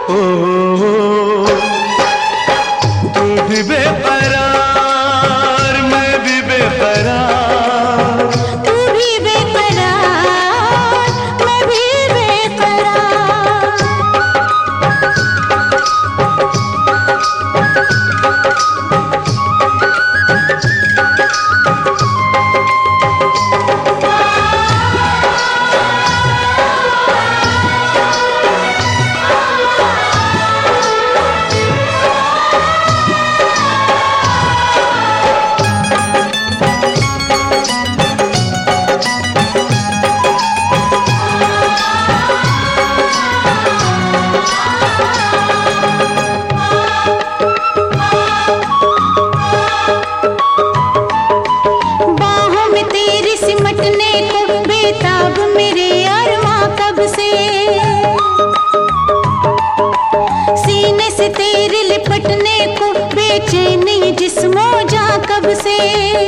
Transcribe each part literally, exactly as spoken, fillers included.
ओ, तू भी बेकरार, मैं भी बेकरार, तू भी बेकरार, मैं भी बेकरार। सिमटने को बेताब मेरे अरमां कब से, सीने से तेरे लिपटने को बेचैनी जिस्मों जा कब से।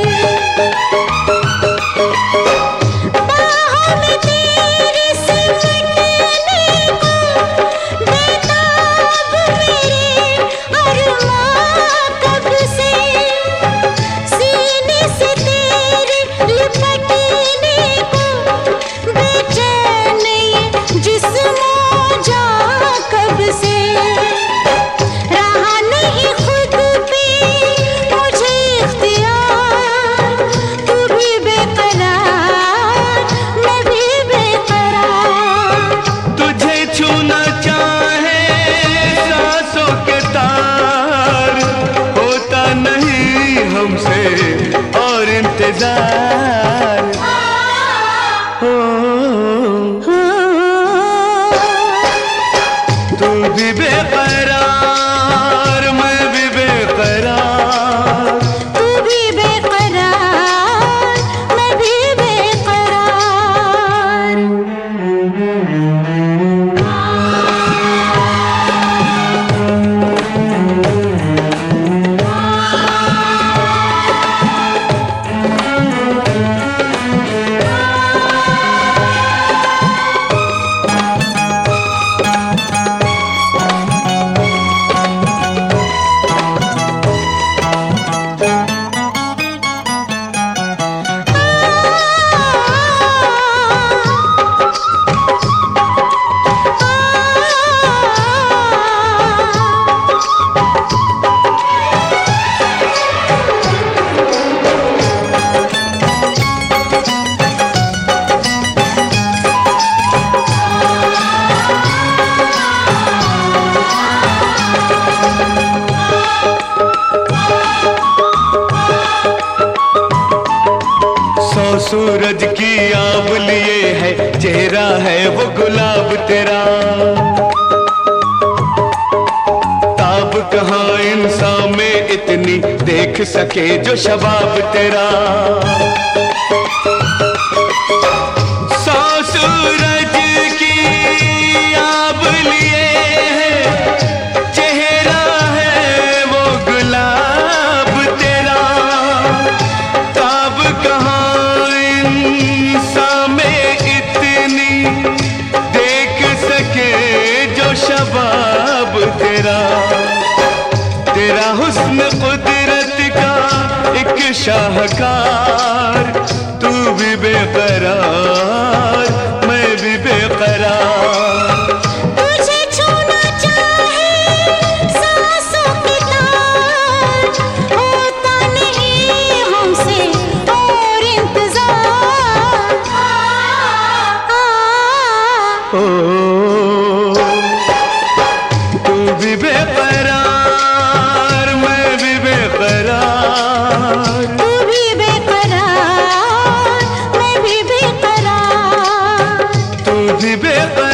बाहों में तेरे सिमटने को बेताब मेरे अरमां कब से, सीने से तेरे लिपटने को बेचैनी जिस्मों जा कब से। रहा नहीं खुद पे मुझे इख्तियार, तू भी बेकरार, मैं भी बेकरार। तुझे छूना चाहे सांसों के तार, होता नहीं हमसे और इंतजार। हो, तू भी बेकरार, मैं भी बेकरार, तू भी बेकरार, मैं भी बेकरार। सूरज की आब लिए है, चेहरा है वो गुलाब तेरा। ताब कहाँ इंसान में इतनी देख सके जो शबाब तेरा। सौ सूरज की आब लिए है, चेहरा है वो गुलाब तेरा। ताब कहाँ शबाब तेरा। तेरा हुस्न कुदरत का एक शाहकार, तू भी बेकरार, मैं भी बेकरार। तुझे छूना चाहे सांसों के तार, होता नहीं हमसे और इंतजार। ओ, तू भी बेकरार, मैं भी बेकरार, तू भी बेकरार, मैं भी बेकरार। तू भी बेकरार।